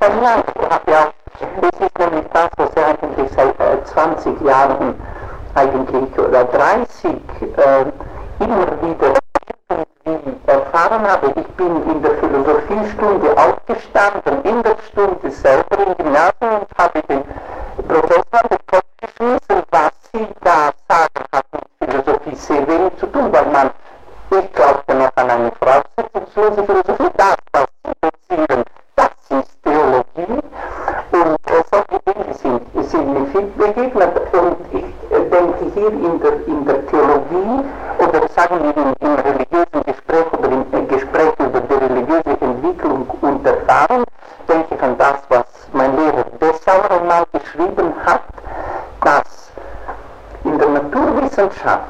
Ja, das ist nämlich das, was ich eigentlich seit 20 Jahren eigentlich oder 30 immer wieder erfahren habe. Ich bin in der Philosophiestunde aufgestanden, in der Stunde selber im Gymnasium und habe den Professor an den Kopf geschmissen, was sie da sagen hat mit Philosophie sehr wenig zu tun, weil man, ich glaubte noch an eine voraussetzungslose Philosophie, das, was sie dozieren, das ist Theologie und solche Dinge sind mir viel begegnet und ich denke hier in der Theologie oder sagen wir im religiösen Gespräch oder im Gespräch über die religiöse Entwicklung und Erfahrung, denke ich an das, was mein Lehrer Dessauer einmal geschrieben hat, dass in der Naturwissenschaft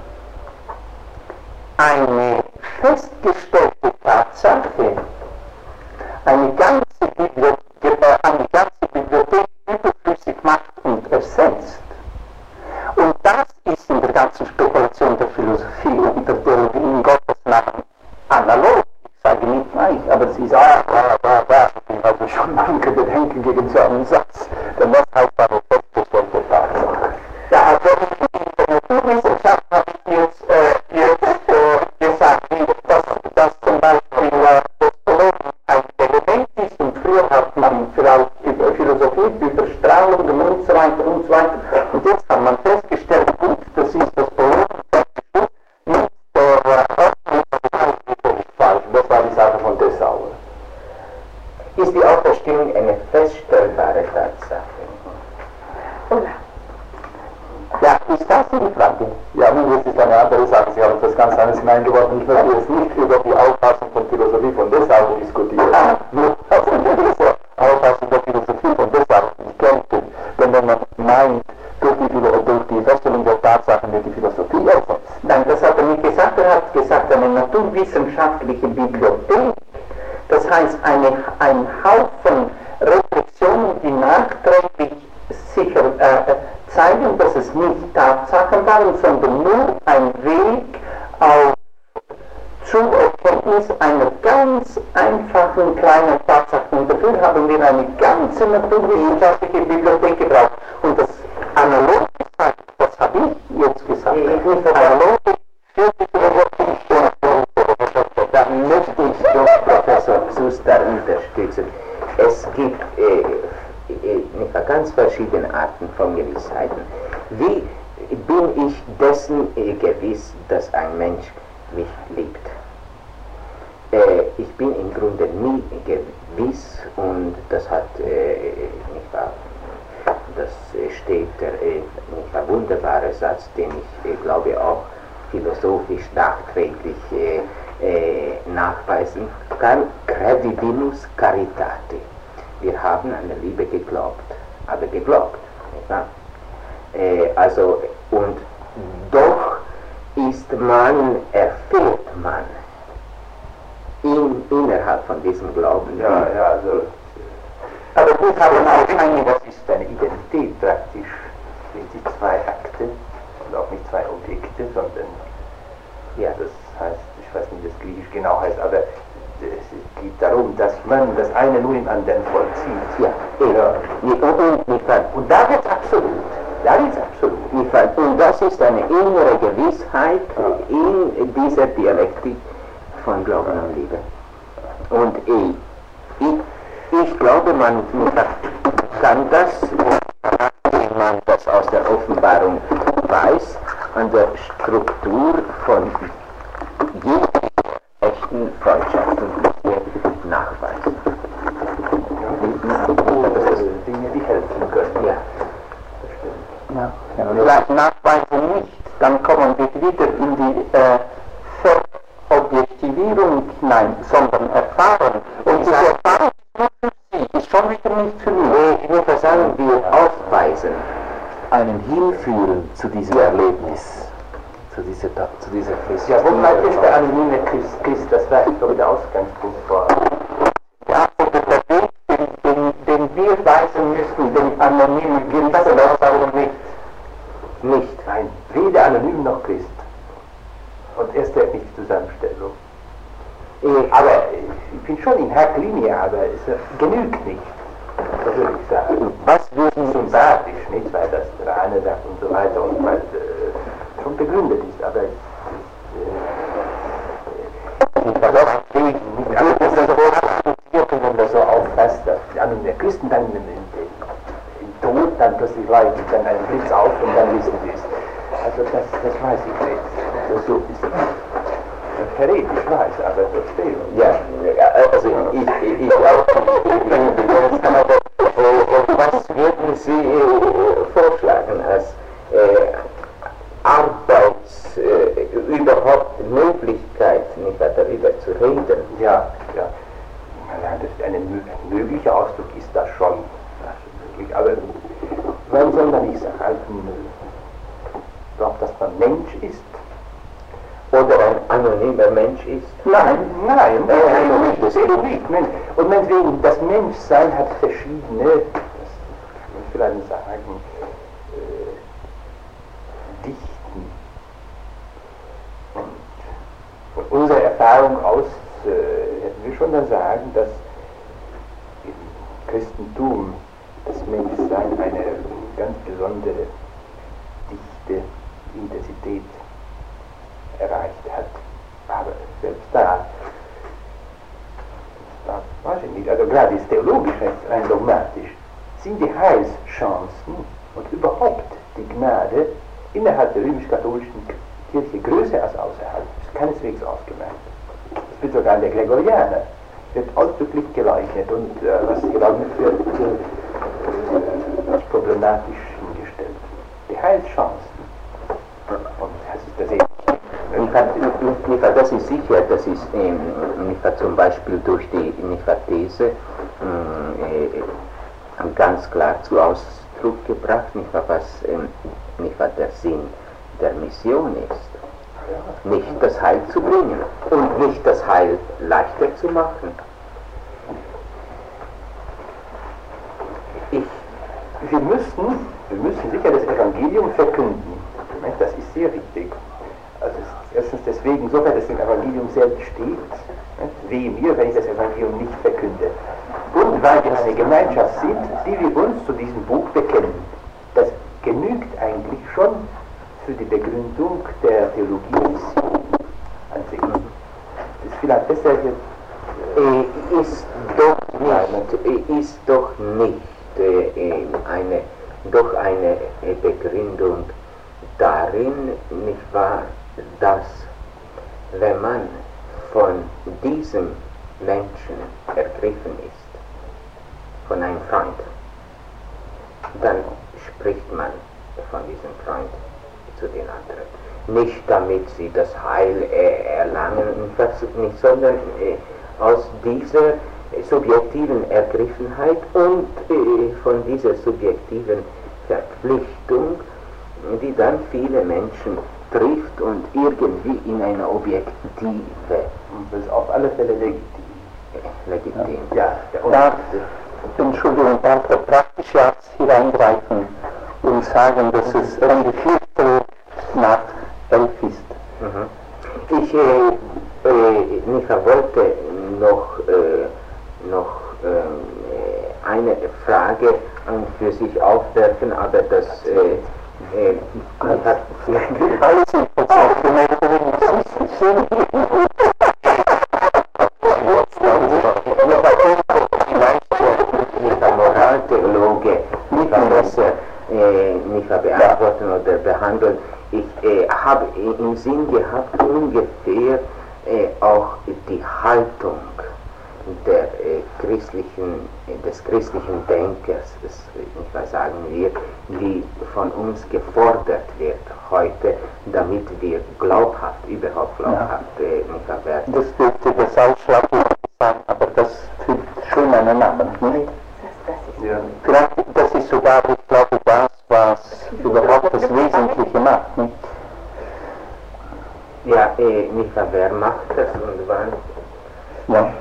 eine festgestellte Tatsache eine ganze Bibliothek überflüssig macht und ersetzt. Und das ist in der ganzen Spekulation der Philosophie und der Theologie in Gottes Namen analog. Ich sage nicht nein, aber sie sagen, ich habe schon manche Bedenken gegen so einen Satz, denn das heißt eine festgestellte Tatsache. Ja, also in der Naturwissenschaft habe ich jetzt gesagt, dass zum Beispiel Postologen ein Element ist und früher hat man vielleicht philosophiert über Strahlungen und so weiter und so weiter und jetzt hat man festgestellt, gut, das ist das Problem, mit der Ordnung falsch, das war die Sache von Dessauer. Ist die Auferstehung eine feststellbare Tatsache? Ja, ist das die Frage? Ja, nun, das ist eine andere Sache. Sie haben etwas ganz anderes hineingeworfen. Ich möchte jetzt nicht über die Auffassung von Philosophie von Dessau diskutieren. Nur aus dieser Auffassung der Philosophie von Dessau nicht gelten. Denn wenn man meint, durch die Feststellung der Tatsachen wird die Philosophie ersetzt. Nein, das hat er nicht gesagt. Er hat gesagt, eine naturwissenschaftliche Bibliothek, das heißt ein Haufen Reflexionen, die nachträglich sicher zeigen, dass es nicht Tatsachen waren, sondern nur ein Weg zur Erkenntnis einer ganz einfachen kleinen Tatsache. Und dafür haben wir eine ganze naturwissenschaftliche Bibliothek gebraucht. Und das analoge gesagt, das habe ich jetzt gesagt, analoge für die Philosophie. Da möchte ich doch Professor Suster unterstützen. Es gibt ganz verschiedene Arten von Gewissheiten. Wie bin ich dessen gewiss, dass ein Mensch mich liebt? Ich bin im Grunde nie gewiss und das hat, das steht der wunderbare Satz, den ich glaube auch philosophisch nachträglich nachweisen kann, credibilus caritate. Wir haben an der Liebe geglaubt, aber geglaubt, nicht wahr? Also, und doch erfährt man innerhalb von diesem Glauben. Ja, also. Aber wir haben auch eine, Das ist eine Identität praktisch. Sind die zwei Akte und auch nicht zwei Objekte, sondern, ja, das heißt, ich weiß nicht, wie das Griechisch genau heißt, aber es geht darum, dass man das eine nur im anderen vollzieht. ja. Und da wird es absolut. Da ist absolut. Und das ist eine innere Gewissheit in dieser Dialektik von Glauben und Liebe. Und ich glaube, man kann das, wenn man das aus der Offenbarung weiß, an der Struktur von jeder echten Freundschaft und nachweisen. Das sind Dinge, die helfen können. Ja. Vielleicht nachweisen nicht, dann kommen wir wieder in die Verobjektivierung hinein, sondern erfahren. Und diese Erfahrung ist nur für Sie, ist schon wieder nicht für mich. Ich würde sagen, wir aufweisen. Einen hinführen zu diesem Erlebnis, zu dieser Christus. Ja, wo bleibt jetzt der anonyme Christ? Das war doch der Ausgangspunkt vor. Ja, oder der Weg, den wir weisen müssen, den anonymen gilt das warum nicht? Nicht. Nein, weder anonym noch Christ. Und erst nicht die Zusammenstellung. Aber ich bin schon in Hacklinie, aber es genügt nicht. Das würde ich sagen. Was würden Sie Sympathisch, nicht? Weil das der eine sagt und so weiter und weil schon begründet ist, aber wenn man das so auffasst, dass der Christen dann im Tod dann plötzlich leuchtet dann einen Blitz auf und dann wissen sie es. Also das weiß ich nicht. Das so ist heretisch weiß, aber trotzdem. Ja, also ich auch. Was würden Sie vorschlagen als überhaupt Möglichkeit, nicht darüber zu reden? Ja. Naja, ein möglicher Ausdruck ist das schon. Möglich, aber man soll da nicht sagen, dass man Mensch ist. Oder ein anonymer Mensch ist? Nein, das ist nicht. Und meinetwegen, das Menschsein hat verschiedene, das kann ich vielleicht sagen, Dichten. Und von unserer Erfahrung aus hätten wir schon dann sagen, dass im Christentum das Menschsein eine ganz besondere Dichte, Intensität erreicht hat. Aber selbst da weiß ich nicht, also gerade ist theologisch rein dogmatisch, sind die Heilschancen und überhaupt die Gnade innerhalb der römisch-katholischen Kirche größer als außerhalb. Das ist keineswegs ausgemeint. Das wird sogar in der Gregorianer, wird ausdrücklich geleugnet und was geleugnet wird, als problematisch hingestellt. Die Heilschancen. Und das ist das eben. Das ist sicher, das ist zum Beispiel durch die These ganz klar zu Ausdruck gebracht, was der Sinn der Mission ist. Nicht das Heil zu bringen und nicht das Heil leichter zu machen. Wir müssen sicher das Evangelium verkünden. Das ist sehr wichtig. Also erstens deswegen, sofern es im Evangelium selbst steht, wehe mir, wenn ich das Evangelium nicht verkünde. Und weil wir eine Gemeinschaft sind, die wir uns zu diesem Buch bekennen. Das genügt eigentlich schon für die Begründung der Theologie der Mission an sich. Das ist vielleicht besser jetzt. Ist doch nicht eine Begründung darin, nicht wahr, dass wenn man von diesem Menschen ergriffen ist, von einem Freund, dann spricht man von diesem Freund zu den anderen. Nicht damit sie das Heil erlangen, nicht, sondern aus dieser subjektiven Ergriffenheit und von dieser subjektiven Verpflichtung, die dann viele Menschen trifft und irgendwie in eine objektive. Das ist auf alle Fälle legitim. Ja. Entschuldigung, darf der praktische Arzt hier eingreifen und sagen, dass es um die 4 nach 11 ist. Ich wollte noch eine Frage an für sich aufwerfen, aber das alles in der Moraltheologe besser nicht beantworten oder behandeln. Ich habe im Sinn gehabt, ungefähr auch die Haltung des christlichen Denkers, sagen wir, die von uns gefordert wird heute, damit wir überhaupt glaubhaft werden. Das dürfte das Ausschlaggebende sein, aber das führt schon einen Namen, nicht? Vielleicht, das ist sogar, ich glaube, das, was überhaupt das Wesentliche macht, nicht? Ja, wer macht das und wann? Ja.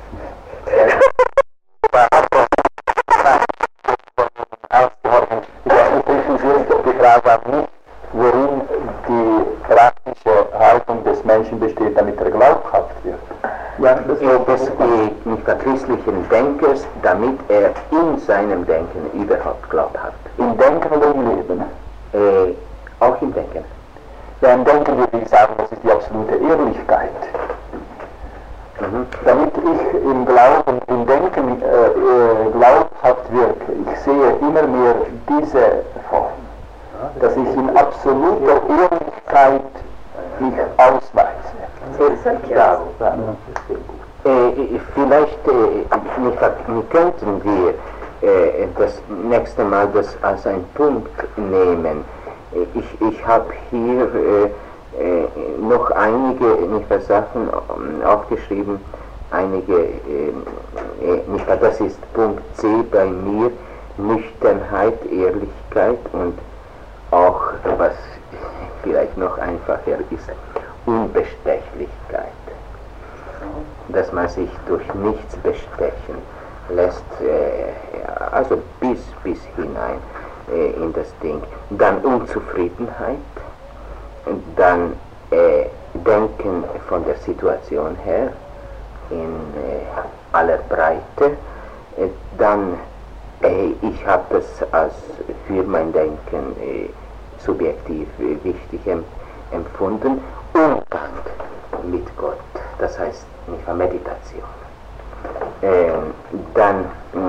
Die Frage war nicht, worin die praktische Haltung des Menschen besteht, damit er glaubhaft wird. Ja, das geht nicht christlichen Denkers, damit er in seinem Denken überhaupt Glauben hat. Im Denken oder im Leben? Auch im Denken. Ja, im Denken würde ich sagen, das ist die absolute Ehrlichkeit. Damit ich im Glauben, im Denken glaubhaft wirke, ich sehe immer mehr diese Form, dass ich in absoluter Ehrlichkeit mich ausweise. Vielleicht könnten wir das nächste Mal das als einen Punkt nehmen. Ich habe hier noch einige Sachen aufgeschrieben, das ist Punkt C bei mir, Nüchternheit, Ehrlichkeit und auch, was vielleicht noch einfacher ist, Unbestechlichkeit. Dass man sich durch nichts bestechen lässt, also bis hinein in das Ding. Dann Unzufriedenheit, dann Denken von der Situation her in aller Breite, dann ich habe das als für mein Denken subjektiv wichtig empfunden, Umgang mit Gott, das heißt nicht Meditation. Dann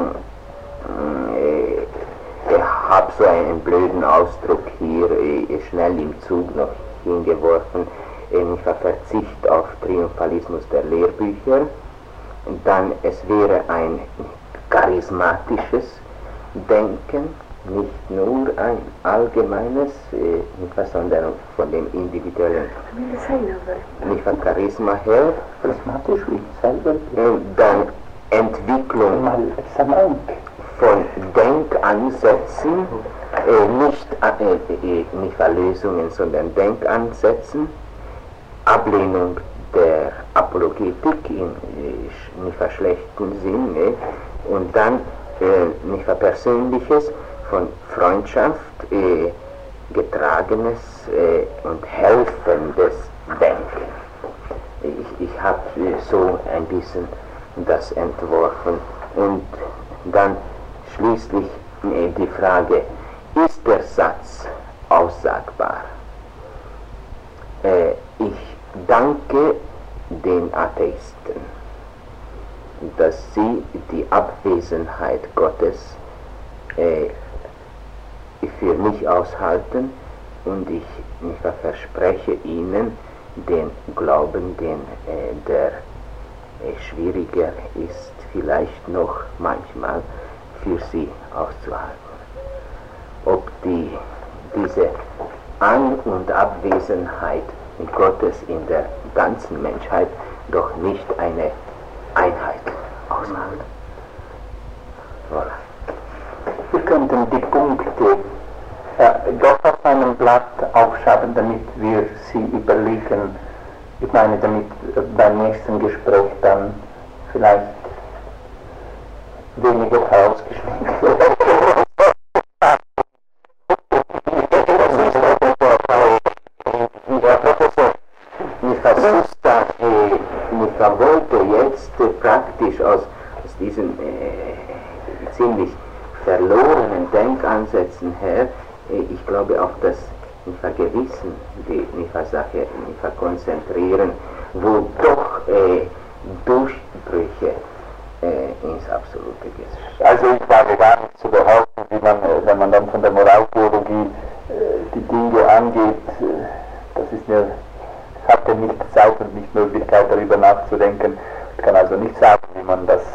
ich habe so einen blöden Ausdruck hier schnell im Zug noch hingeworfen, Verzicht auf Triumphalismus der Lehrbücher. Dann es wäre ein charismatisches Denken, nicht nur ein allgemeines, sondern von dem individuellen Charisma her. Charismatisch wie selber. Dann Entwicklung von Denkansätzen, nicht Lösungen, sondern Denkansätzen, Ablehnung der Apologetik in nicht schlechten Sinn, und dann nicht Persönliches von Freundschaft, getragenes und helfendes Denken. Ich habe so ein bisschen das entworfen. Und dann schließlich die Frage, ist der Satz aussagbar? Ich danke den Atheisten, dass sie die Abwesenheit Gottes für mich aushalten, und ich verspreche ihnen den Glauben, der schwieriger ist, vielleicht noch manchmal für sie auszuhalten. Ob diese An- und Abwesenheit Gottes in der ganzen Menschheit doch nicht eine Einheit ausmacht. Voilà. Wir könnten die Punkte doch auf einem Blatt aufschreiben, damit wir sie überlegen. Ich meine, damit beim nächsten Gespräch dann vielleicht weniger herausgeschnitten wird. Ich wollte jetzt praktisch aus diesen ziemlich verlorenen Denkansätzen her, ich glaube, auf das Gewissen, die Sache konzentrieren, wo doch Durchbrüche ins Absolute geschehen. Also ich wage gar nicht zu behaupten, wie man, wenn man dann von der Moraltheologie die Dinge angeht, ich hatte nicht Zeit und nicht Möglichkeit, darüber nachzudenken. Ich kann also nicht sagen, wie man das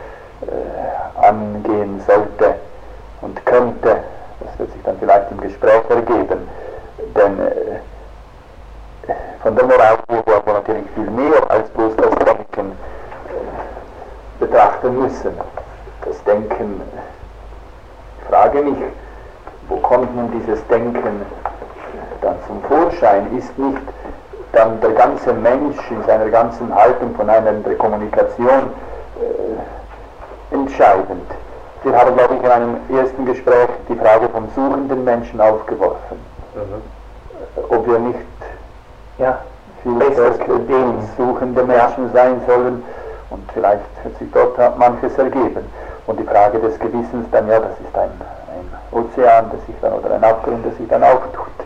angehen sollte und könnte. Das wird sich dann vielleicht im Gespräch ergeben. Denn von der Moraltheologie haben wir natürlich viel mehr als bloß das Denken betrachten müssen. Das Denken, ich frage mich, wo kommt nun dieses Denken dann zum Vorschein? Ist nicht dann der ganze Mensch in seiner ganzen Haltung von einer Kommunikation entscheidend? Wir haben, glaube ich, in einem ersten Gespräch die Frage vom suchenden Menschen aufgeworfen. Ob wir nicht viel stärker den suchenden Menschen sein sollen Und vielleicht wird sich dort manches ergeben. Und die Frage des Gewissens dann, ja, das ist ein Ozean, der sich dann, oder ein Abgrund, der sich dann auftut.